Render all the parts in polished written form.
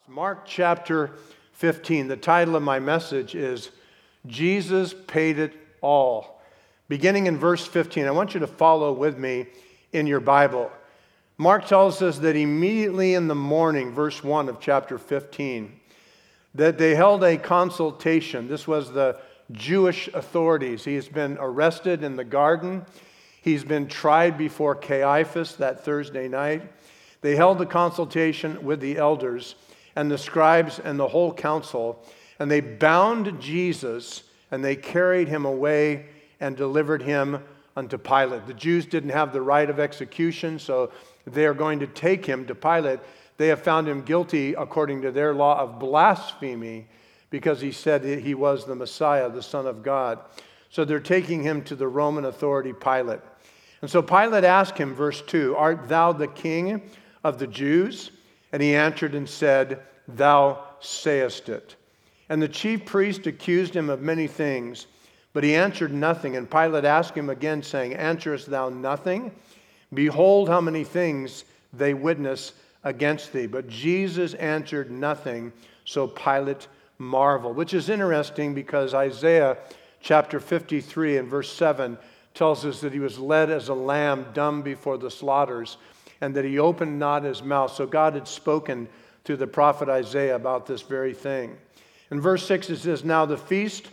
Mark chapter 15. The title of my message is Jesus Paid It All. Beginning in verse 15, I want you to follow with me in your Bible. Mark tells us that immediately in the morning, verse 1 of chapter 15, that they held a consultation. This was the Jewish authorities. He has been arrested in the garden. He's been tried before Caiaphas that Thursday night. They held a consultation with the elders and the scribes and the whole council, and they bound Jesus and they carried him away and delivered him unto Pilate. The Jews didn't have the right of execution, so they are going to take him to Pilate. They have found him guilty, according to their law, of blasphemy because he said that he was the Messiah, the Son of God. So they're taking him to the Roman authority, Pilate. And so Pilate asked him, verse 2, "Art thou the king of the Jews?" And he answered and said, "Thou sayest it." And the chief priest accused him of many things, but he answered nothing. And Pilate asked him again, saying, "Answerest thou nothing? Behold how many things they witness against thee." But Jesus answered nothing, so Pilate marveled. Which is interesting because Isaiah chapter 53 and verse 7 tells us that he was led as a lamb dumb before the slaughters, and that he opened not his mouth. So God had spoken to the prophet Isaiah about this very thing. In verse 6 it says, "Now the feast,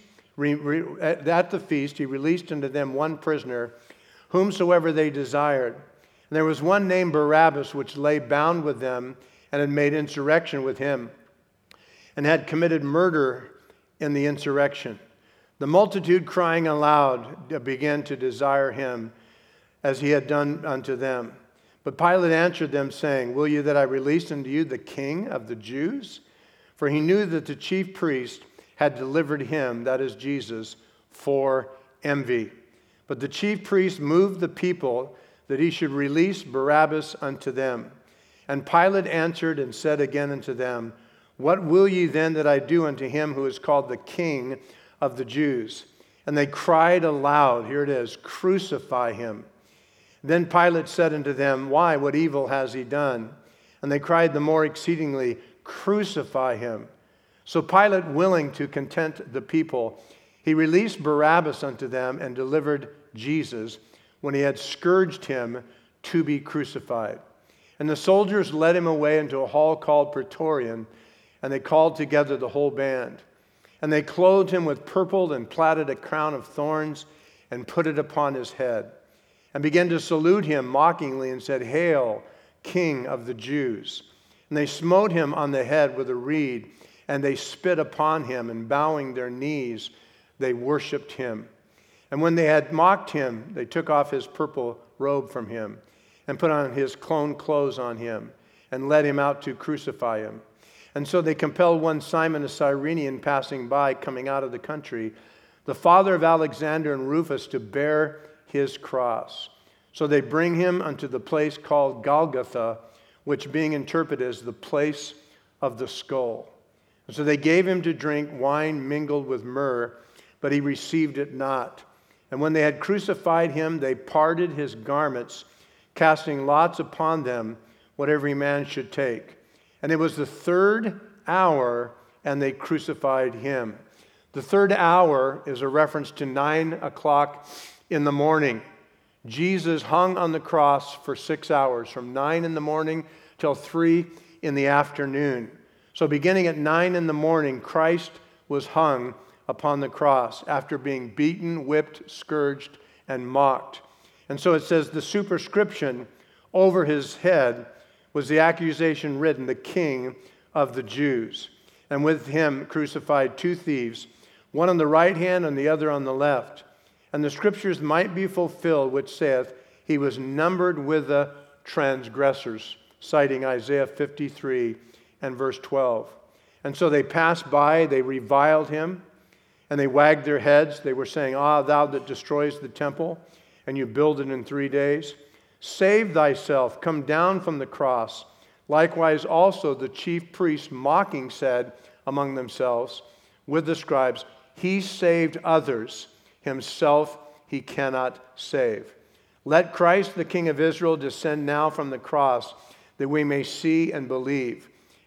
at the feast he released unto them one prisoner, whomsoever they desired. And there was one named Barabbas, which lay bound with them, and had made insurrection with him, and had committed murder in the insurrection. The multitude crying aloud began to desire him, as he had done unto them. But Pilate answered them, saying, Will you that I release unto you the King of the Jews? For he knew that the chief priest had delivered him," that is Jesus, "for envy. But the chief priest moved the people that he should release Barabbas unto them. And Pilate answered and said again unto them, What will ye then that I do unto him who is called the King of the Jews? And they cried aloud," here it is, "Crucify him." Then Pilate said unto them, Why, what evil has he done? And they cried the more exceedingly, Crucify him. So Pilate, willing to content the people, he released Barabbas unto them and delivered Jesus, when he had scourged him, to be crucified. And the soldiers led him away into a hall called Praetorium, and they called together the whole band. And they clothed him with purple and platted a crown of thorns and put it upon his head, and began to salute him mockingly and said, Hail, King of the Jews. And they smote him on the head with a reed, and they spit upon him, and bowing their knees, they worshipped him. And when they had mocked him, they took off his purple robe from him, and put on his clothes on him, and led him out to crucify him. And so they compelled one Simon a Cyrenian passing by, coming out of the country, the father of Alexander and Rufus, to bear his cross. So they bring him unto the place called Golgotha, which being interpreted is the place of the skull. And so they gave him to drink wine mingled with myrrh, but he received it not. And when they had crucified him, they parted his garments, casting lots upon them what every man should take. And it was the third hour, and they crucified him. The third hour is a reference to 9 o'clock in the morning. Jesus hung on the cross for 6 hours, from 9 in the morning till 3 in the afternoon. So beginning at 9 in the morning, Christ was hung upon the cross after being beaten, whipped, scourged, and mocked. And so it says the superscription over his head was the accusation written, the King of the Jews. And with him crucified two thieves, one on the right hand and the other on the left. And the scriptures might be fulfilled, which saith, He was numbered with the transgressors, citing Isaiah 53 and verse 12. And so they passed by, they reviled him, and they wagged their heads. They were saying, Ah, thou that destroys the temple, and you build it in 3 days, save thyself, come down from the cross. Likewise also the chief priests mocking said among themselves with the scribes, He saved others, himself he cannot save. Let Christ, the King of Israel, descend now from the cross, that we may see and believe.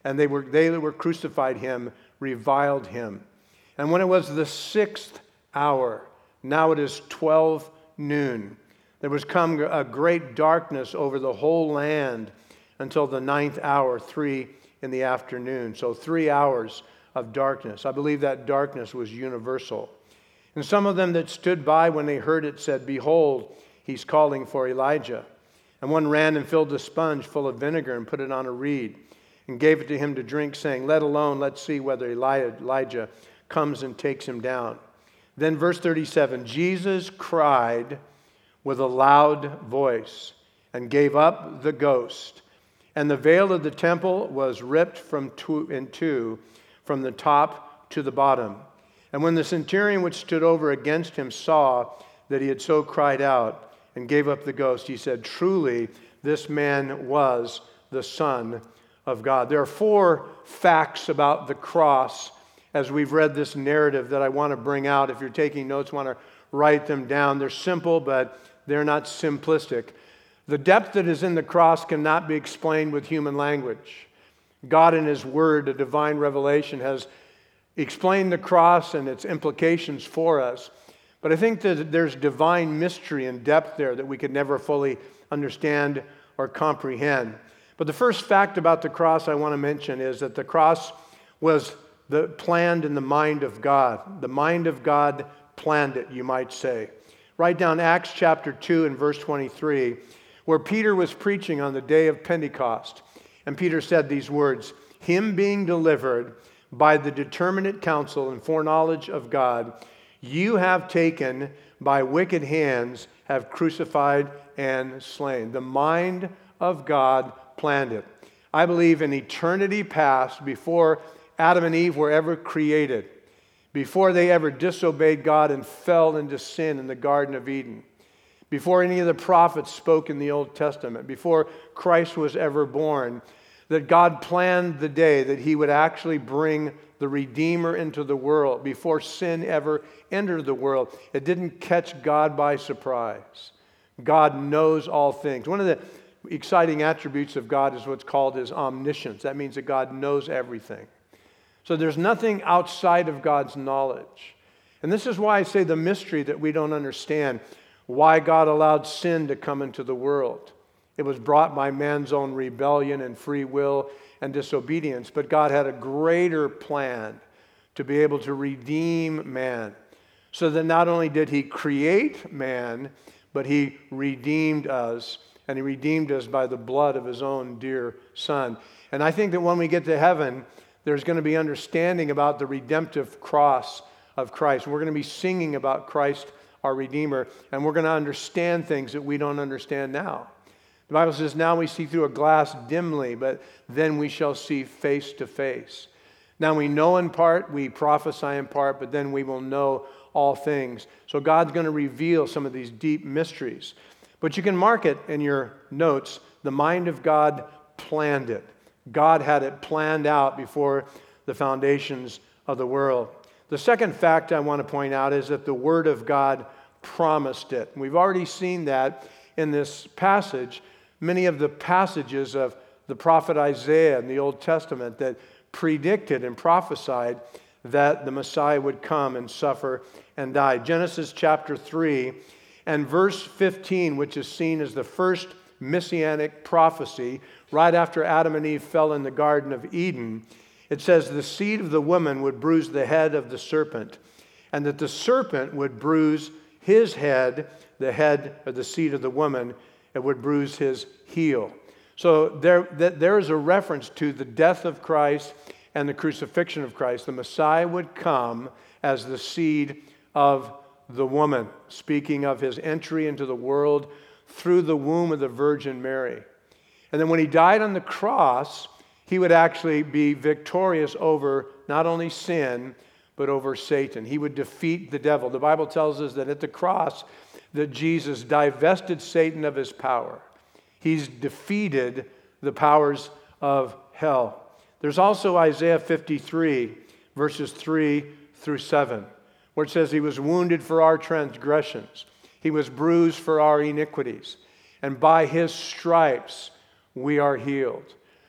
and they that were crucified him reviled him. And when it was the 6th hour, now it is 12 noon, there was come a great darkness over the whole land until the 9th hour, 3 in the afternoon. So 3 hours of darkness. I believe that darkness was universal. And some of them that stood by when they heard it said, "Behold, he's calling for Elijah." And one ran and filled a sponge full of vinegar and put it on a reed and gave it to him to drink, saying, "Let alone, let's see whether Elijah comes and takes him down." Then verse 37, Jesus cried with a loud voice and gave up the ghost. And the veil of the temple was ripped in two from the top to the bottom. And when the centurion which stood over against him saw that he had so cried out and gave up the ghost, he said, "Truly, this man was the Son of God." There are 4 facts about the cross as we've read this narrative that I want to bring out. If you're taking notes, want to write them down. They're simple, but they're not simplistic. The depth that is in the cross cannot be explained with human language. God in His Word, a divine revelation, has explained the cross and its implications for us. But I think that there's divine mystery and depth there that we could never fully understand or comprehend. But the first fact about the cross I want to mention is that the cross was planned in the mind of God. The mind of God planned it, you might say. Write down Acts chapter 2 and verse 23, where Peter was preaching on the day of Pentecost. And Peter said these words, "Him being delivered by the determinate counsel and foreknowledge of God, you have taken by wicked hands, have crucified and slain." The mind of God planned it. I believe in eternity past, before Adam and Eve were ever created, before they ever disobeyed God and fell into sin in the Garden of Eden, before any of the prophets spoke in the Old Testament, before Christ was ever born, that God planned the day that He would actually bring the Redeemer into the world before sin ever entered the world. It didn't catch God by surprise. God knows all things. One of the exciting attributes of God is what's called His omniscience. That means that God knows everything. So there's nothing outside of God's knowledge. And this is why I say the mystery that we don't understand, why God allowed sin to come into the world. It was brought by man's own rebellion and free will and disobedience, but God had a greater plan to be able to redeem man, so that not only did He create man, but He redeemed us, and He redeemed us by the blood of His own dear Son. And I think that when we get to heaven, there's going to be understanding about the redemptive cross of Christ. We're going to be singing about Christ, our Redeemer, and we're going to understand things that we don't understand now. The Bible says, "Now we see through a glass dimly, but then we shall see face to face." Now we know in part, we prophesy in part, but then we will know all things. So God's going to reveal some of these deep mysteries. But you can mark it in your notes, the mind of God planned it. God had it planned out before the foundations of the world. The second fact I want to point out is that the Word of God promised it. We've already seen that in this passage. Many of the passages of the prophet Isaiah in the Old Testament that predicted and prophesied that the Messiah would come and suffer and die. Genesis chapter 3 and verse 15, which is seen as the first messianic prophecy, right after Adam and Eve fell in the Garden of Eden, it says, "The seed of the woman would bruise the head of the serpent, and that the serpent would bruise his head, the head of the seed of the woman, it would bruise his heel." So there is a reference to the death of Christ and the crucifixion of Christ. The Messiah would come as the seed of the woman, speaking of His entry into the world through the womb of the Virgin Mary. And then when He died on the cross, He would actually be victorious over not only sin, but over Satan. He would defeat the devil. The Bible tells us that at the cross, that Jesus divested Satan of his power. He's defeated the powers of hell. There's also Isaiah 53, verses 3 through 7, where it says, "He was wounded for our transgressions. He was bruised for our iniquities. And by His stripes we are healed."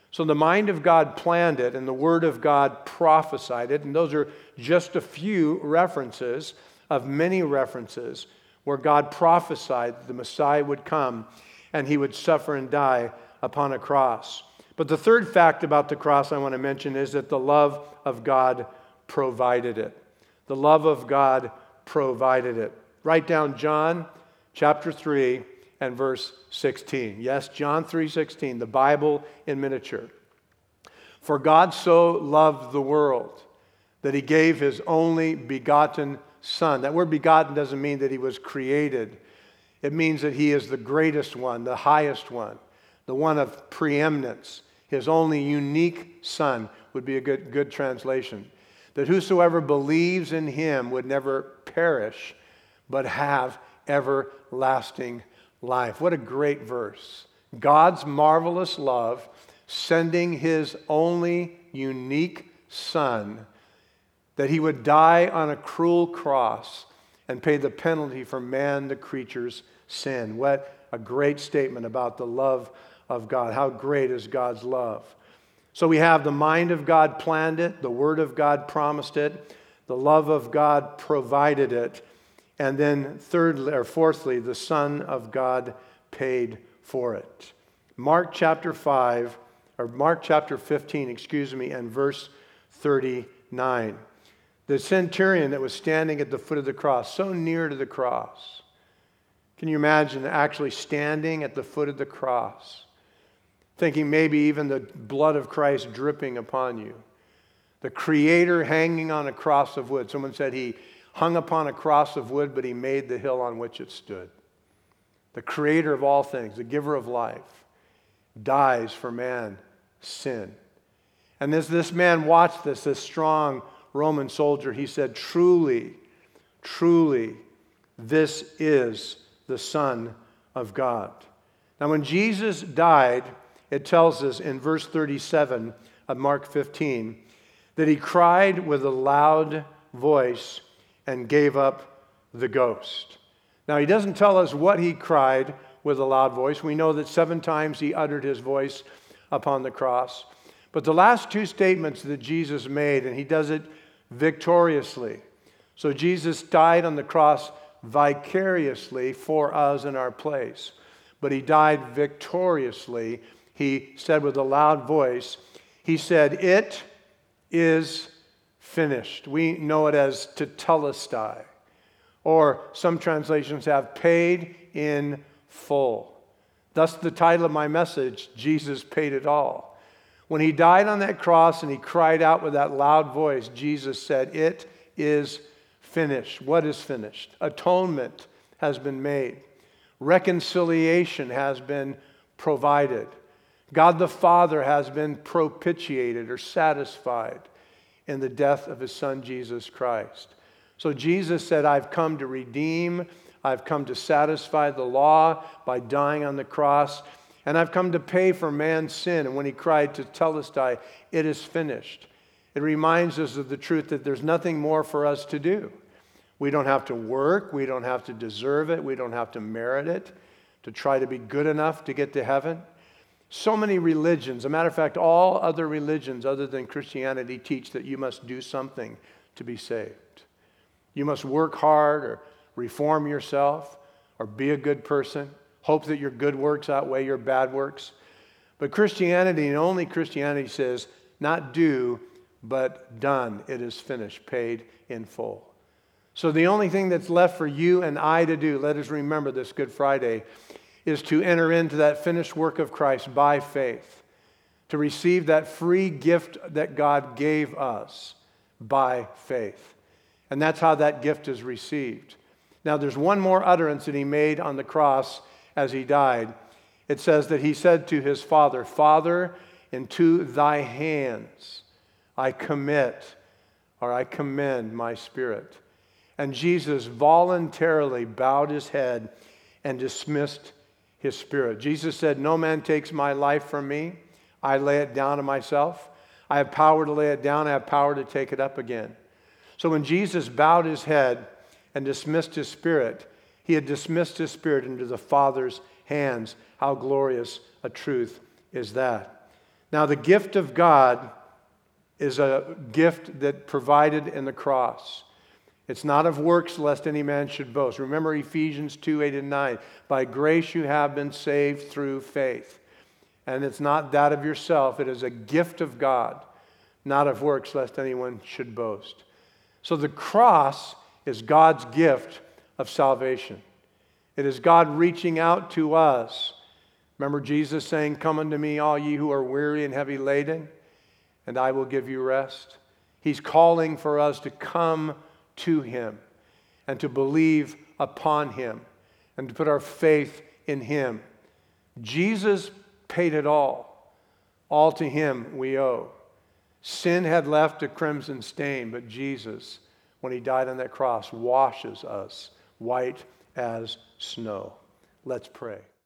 So the mind of God planned it, and the Word of God prophesied it. And those are just a few references of many references where God prophesied that the Messiah would come and he would suffer and die upon a cross. But the third fact about the cross I want to mention is that the love of God provided it. The love of God provided it. Write down John chapter 3 and verse 16. Yes, John 3:16, the Bible in miniature. For God so loved the world that he gave his only begotten Son. That word begotten doesn't mean that he was created. It means that he is the greatest one, the highest one, the one of preeminence. His only unique Son would be a good translation. That whosoever believes in him would never perish, but have everlasting life. What a great verse. God's marvelous love, sending his only unique Son, that he would die on a cruel cross and pay the penalty for man, the creature's sin. What a great statement about the love of God. How great is God's love. So we have the mind of God planned it, the Word of God promised it, the love of God provided it, and then fourthly, the Son of God paid for it. Mark chapter 15, and verse 39. The centurion that was standing at the foot of the cross, so near to the cross. Can you imagine actually standing at the foot of the cross, thinking maybe even the blood of Christ dripping upon you? The Creator hanging on a cross of wood. Someone said he hung upon a cross of wood, but he made the hill on which it stood. The Creator of all things, the giver of life, dies for man's sin. And as this man watched this strong Roman soldier, he said, truly, truly, this is the Son of God. Now, when Jesus died, it tells us in verse 37 of Mark 15 that he cried with a loud voice and gave up the ghost. Now, he doesn't tell us what he cried with a loud voice. We know that 7 times he uttered his voice upon the cross. But the last 2 statements that Jesus made, and he does it victoriously. So Jesus died on the cross vicariously for us in our place. But he died victoriously. He said with a loud voice, he said, "It is finished." We know it as tetelestai. Or some translations have paid in full. Thus the title of my message, Jesus Paid It All. When he died on that cross and he cried out with that loud voice, Jesus said, "It is finished." What is finished? Atonement has been made. Reconciliation has been provided. God the Father has been propitiated or satisfied in the death of his Son, Jesus Christ. So Jesus said, I've come to redeem, I've come to satisfy the law by dying on the cross, and I've come to pay for man's sin. And when he cried tetelestai, it is finished. It reminds us of the truth that there's nothing more for us to do. We don't have to work, we don't have to deserve it, we don't have to merit it, to try to be good enough to get to heaven. So many religions, as a matter of fact, all other religions other than Christianity teach that you must do something to be saved. You must work hard or reform yourself or be a good person, hope that your good works outweigh your bad works. But Christianity, and only Christianity, says, not do, but done. It is finished, paid in full. So the only thing that's left for you and I to do, let us remember this Good Friday, is to enter into that finished work of Christ by faith, to receive that free gift that God gave us by faith. And that's how that gift is received. Now there's one more utterance that he made on the cross as he died. It says that he said to his Father, "Father, into thy hands I commit," or I commend my spirit. And Jesus voluntarily bowed his head and dismissed his spirit. Jesus said, "No man takes my life from me. I lay it down to myself. I have power to lay it down. I have power to take it up again." So when Jesus bowed his head and dismissed his spirit, he had dismissed his spirit into the Father's hands. How glorious a truth is that. Now, the gift of God is a gift that provided in the cross. It's not of works, lest any man should boast. Remember Ephesians 2, 8 and 9. By grace you have been saved through faith. And it's not that of yourself. It is a gift of God, not of works, lest anyone should boast. So the cross is God's gift of salvation. It is God reaching out to us. Remember Jesus saying, "Come unto me, all ye who are weary and heavy laden, and I will give you rest." He's calling for us to come to Him and to believe upon Him and to put our faith in Him. Jesus paid it all. All to Him we owe. Sin had left a crimson stain, but Jesus, when He died on that cross, washes us white as snow. Let's pray.